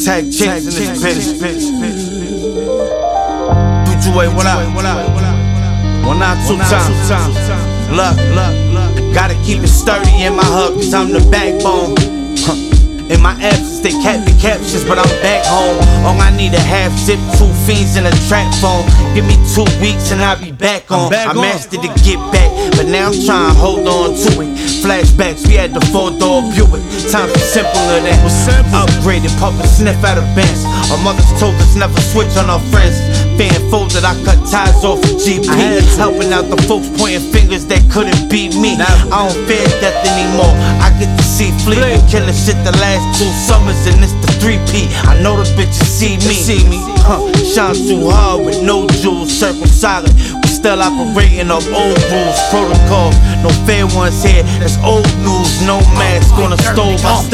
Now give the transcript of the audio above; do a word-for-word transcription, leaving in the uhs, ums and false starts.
Tag chicks in this bitch. Put you away, what up? One out, two times. Look, look, gotta keep it sturdy in my hub, cause I'm the backbone. In my absence, they kept me captions, but I'm back home. All I need a half zip, two fiends in a trap phone. Give me two weeks and I'll be back on. I mastered to get back, but now I'm trying to hold on to it. Flashbacks, we had the four-door Buick. Time for simpler than upgraded, puffin' sniff out of bands. Our mothers told us never switch on our friends. Fan folded, I cut ties off of G P. Helping out the folks pointing fingers that couldn't beat me. I don't fear death anymore, I get to see Fleet. Been killing shit the last two summers and it's the three P. I know the bitches see me, see me. Huh. Shine too hard with no jewels, circle solid. We still operating off old rules, protocol. No fair ones here, that's old news. No mask on the stove. I